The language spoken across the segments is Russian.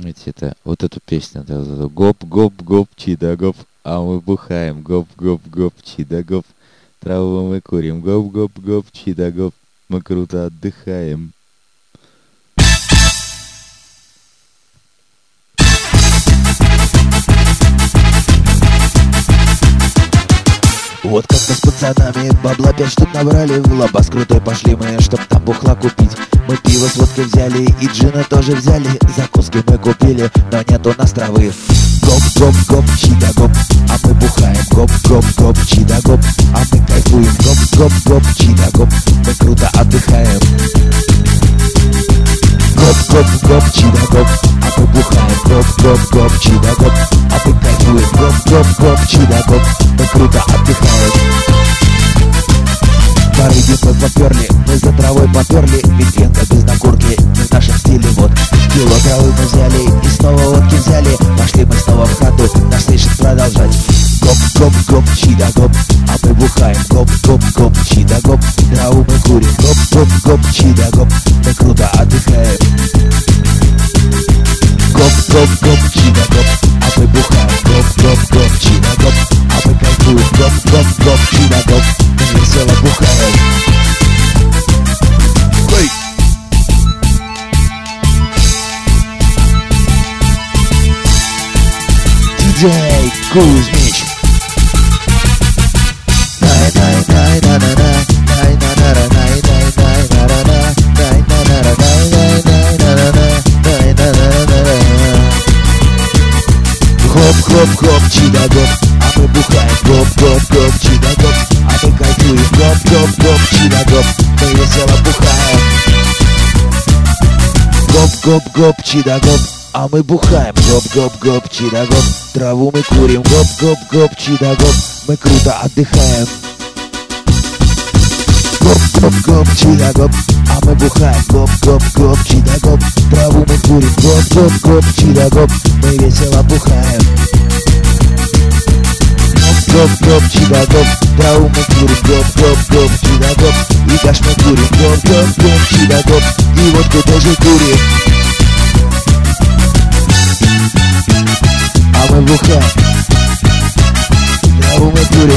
вот эту песню, да, вот эту гоп-гоп-гоп, чидагоп, а мы бухаем, гоп-гоп-гоп, чидагоп, траву мы курим, гоп-гоп-гоп, чидагоп, мы круто отдыхаем. Вот как-то с пацанами бабла 5 штук набрали, в Лабаз крутой пошли мы, чтоб там бухла купить. Мы пиво с водкой взяли и джина тоже взяли, закуски мы купили, но нет у нас травы. Гоп-гоп-гоп, чидагоп, а мы бухаем, гоп-гоп-гоп, чидагоп, а мы кайфуем, гоп-гоп-гоп, чидагоп, мы круто отдыхаем. Гоп-гоп-гоп, чидагоп, а мы бухаем, гоп-гоп-гоп, чидагоп, а мы кайфуем, гоп-гоп-гоп, чидагоп, мы круто отдыхаем. Барыги мы поперли, мы за травой поперли, ведь венка без накурки, мы в нашем стиле вот. Кило травы мы взяли и снова водки взяли, пошли мы снова в хату, нас слышит продолжать. Гоп-гоп-гоп, чидагоп, а мы бухаем, гоп-гоп-гоп, чидагоп, траву мы курим, гоп-гоп-гоп, чидагоп, мы круто отдыхаем. Гоп-гоп-гоп, чидагоп, а мы бухаем, гоп-гоп-гоп, чидагоп, а мы кайфуем, гоп-гоп-гоп, чидагоп, мы весело бухаем. Ой! Диджей Кузьмич. Гоп-гоп-гоп, чидагоп, а мы бухаем, гоп-гоп-гоп, чидагоп, а мы кайфуем, гоп-гоп-гоп, чидагоп, мы весело бухаем. Гоп-гоп-гоп, чидагоп, а мы бухаем, гоп-гоп-гоп, чидагоп, траву мы курим, гоп-гоп-гоп, чидагоп, мы круто отдыхаем. Гоп-гоп-гоп, чидагоп, а мы бухаем, гоп-гоп-гоп, чидагоп, траву мы курим, гоп-гоп-гоп, чидагоп, мы весело бухаем. Гоп-гоп-гоп, чидагоп, траву мы курим, гоп-гоп-гоп, чидагоп, и каш мы курим, гоп-гоп-гоп, чидагоп, и водку тоже курим. А мы бухаем, траву мы курим,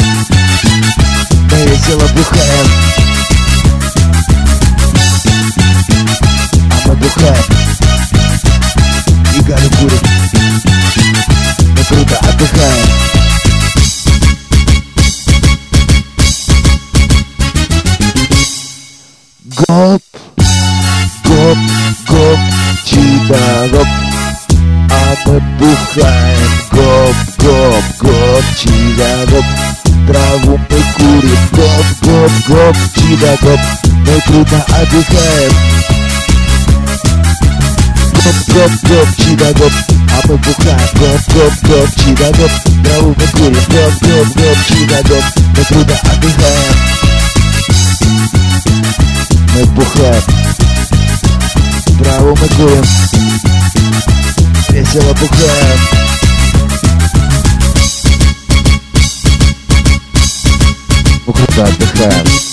мы весело бухаем. А мы бухаем и галю курим, мы круто отдыхаем. Гоп, гоп, гоп, чидагоп, а мы бухаем, гоп, гоп, гоп, чидагоп, траву мы курим, гоп, гоп, гоп, чидагоп, мы круто отдыхаем. Гоп, гоп, гоп, чидагоп, а мы бухаем, гоп, гоп, гоп, чидагоп, траву мы курим, гоп, гоп, гоп, чидагоп, мы круто отдыхаем. Мы бухаем, траву мы курим, весело бухаем. Мы круто отдыхаем.